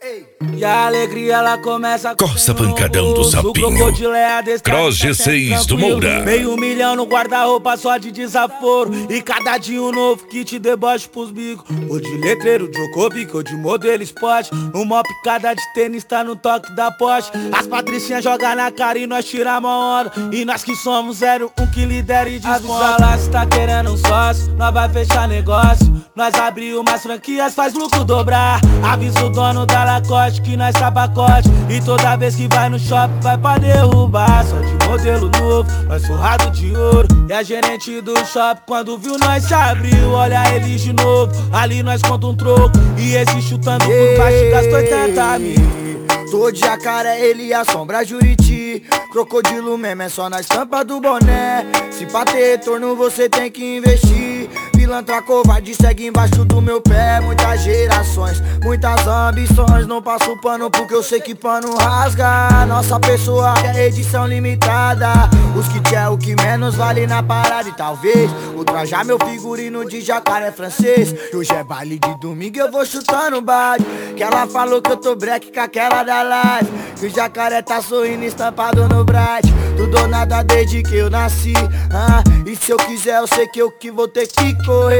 E a alegria ela começa com Costa Pancadão do Sapinho, Cross G6 do Moura. Meio milhão no guarda-roupa só de desaforo. E cada dia um novo kit deboche pros bicos. Ou de letreiro, Djokovic, ou de modelo esporte. Uma picada de tênis tá no toque da Porsche. As patricinhas jogam na cara e nós tiramos a onda. E nós que somos 01 que lidera e desmonta. Avisa lá se tá querendo um sócio, nós vai fechar negócio. Nós abriu umas franquias, faz lucro dobrar. Avisa o dono da Lacoste que nós tá pacote. E toda vez que vai no shopping vai pra derrubar. Só de modelo novo, nós forrado de ouro. E a gerente do shopping quando viu nós se abriu. Olha ele de novo, ali nós conta um troco. E esse chutando por baixo gastou 80 mil. Tô de jacaré, ele assombra Juriti. Crocodilo mesmo é só na estampa do boné. Se pra ter retorno você tem que investir. Pilantra covarde segue embaixo do meu pé. Muitas gerações, muitas ambições. Não passo pano porque eu sei que pano rasga. Nossa pessoa é edição limitada. Os kits é o que menos vale na parada. E talvez ultrajar meu figurino de jacaré francês. Hoje é baile de domingo, eu vou chutando baile. Que ela falou que eu tô break com aquela da live. Que o jacaré tá sorrindo estampado no bright. Tudo ou nada desde que eu nasci. E se eu quiser eu sei que eu que vou ter que correr.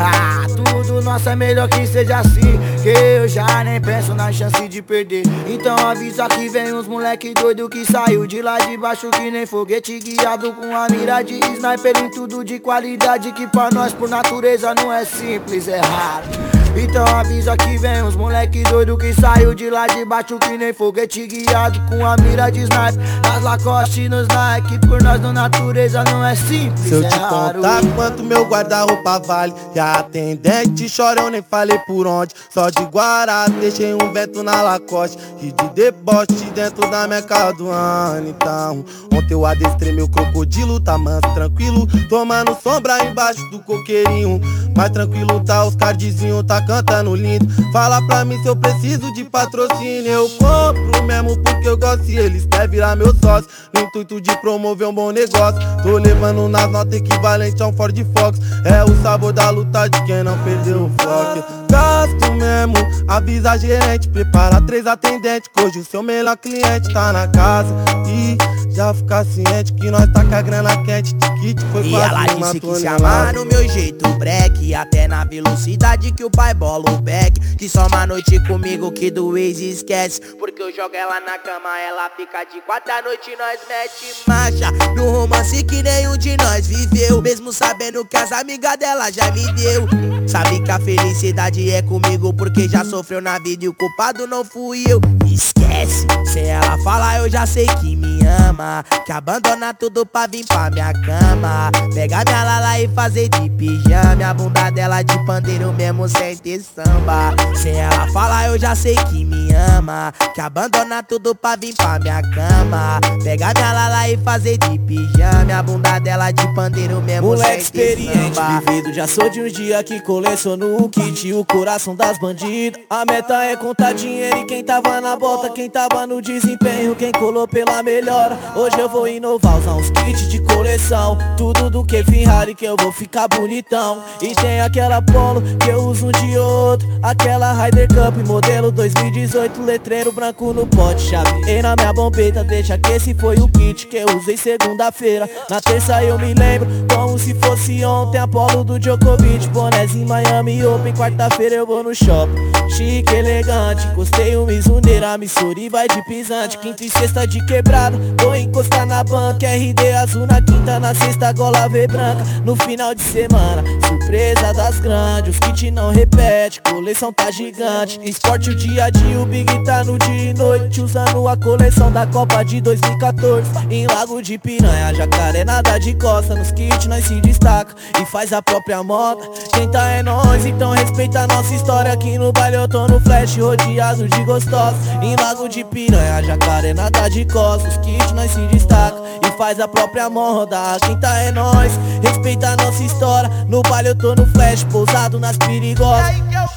Tudo nosso é melhor que seja assim. Que eu já nem penso na chance de perder. Então avisa que vem uns moleque doido que saiu de lá de baixo que nem foguete, guiado com a mira de sniper em tudo de qualidade. Que pra nós por natureza não é simples, é raro. Então avisa que vem uns moleque doido que saiu de lá de baixo que nem foguete, guiado com a mira de sniper. Nas Lacoste nos Nike, por nós na natureza não é simples, se eu te raro. contar quanto meu guarda-roupa vale, e a atendente chora, eu nem falei por onde. Só de Guará deixei um vento na Lacoste e de deboche dentro da minha caduana. Então ontem eu adestrei meu crocodilo, tá manso, tranquilo, tomando sombra embaixo do coqueirinho. Mais tranquilo tá os cardzinhos, tá cantando lindo. Fala pra mim se eu preciso de patrocínio. Eu compro mesmo porque eu gosto e eles querem virar meu sócio. No intuito de promover um bom negócio. Tô levando nas notas equivalente a um Ford Fox. É o sabor da luta de quem não perdeu o foco. Gasto mesmo, avisa a gerente, prepara 3 atendentes, que hoje o seu melhor cliente tá na casa. E já fica ciente que nós tá com a grana quente. Kit foi e ela disse que se amar no meu jeito break, até na velocidade que o pai bola o back. Que só uma noite comigo que do ex esquece, porque eu jogo ela na cama, ela fica de 4 da noite e nós mete marcha. No romance que nenhum de nós viveu, mesmo sabendo que as amigas dela já me deu. Sabe que a felicidade é comigo porque já sofreu na vida e o culpado não fui eu. Esquece, sem ela falar eu já sei que me ama, que abandona tudo pra vir pra minha cama. Pegar minha lala e fazer de pijama, a bunda dela de pandeiro mesmo sem ter samba. Sem ela falar eu já sei que me ama, que abandona tudo pra vir pra minha cama. Pegar minha lala e fazer de pijama, a bunda dela de pandeiro mesmo moleque sem ter experiente, samba. vivido, já sou de um dia que coleciono o kit, o coração das bandidas. A meta é contar dinheiro e quem tava na bota, quem tava no desempenho, quem colou pela melhora. Hoje eu vou inovar, usar uns kits de coleção, tudo do que Ferrari que eu vou ficar bonitão. E tem aquela Polo que eu uso um de outro, aquela Ryder Cup modelo 2018, letreiro branco no pote, chave na minha bombeta, deixa que esse foi o kit que eu usei segunda-feira. Na terça eu me lembro como se fosse ontem, Apolo do Djokovic, bonézinho Miami Open. Quarta-feira eu vou no shopping, chique, elegante, encostei um Mizuneira, Missouri vai de pisante. Quinta e sexta de quebrada, vou encostar na banca, RD azul na quinta, na sexta gola V branca. No final de semana, surpresa das grandes, os kit não repete, coleção tá gigante. Esporte o dia a dia, o Big tá no dia e noite, usando a coleção da Copa de 2014. Em Lago de Piranha, jacaré nada de costa, nos kits nós se destaca e faz a própria moda. Quem tá é nós, então respeita a nossa história. Aqui no baile eu tô no flash, rodeado de gostosos. Em Lago de Piranha, jacaré nada de costa, os kits nós se destaca e faz a própria moda. Quem tá é nós, respeita a nossa história. No baile eu tô no flash, pousado nas perigosas.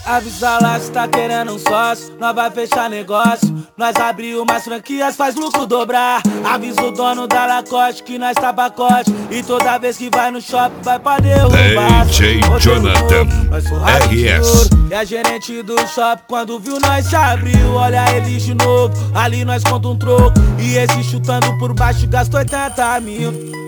Avisa lá se tá querendo um sócio, nós vai fechar negócio. Nós abriu mais franquias, faz lucro dobrar. Avisa o dono da Lacoste que nós tá pacote. E toda vez que vai no shopping vai pra derrubar. DJ Jonathan RS. E a gerente do shopping quando viu nós se abriu. Olha ele de novo, ali nós conta um troco. E esse chutando por baixo gastou 80 mil.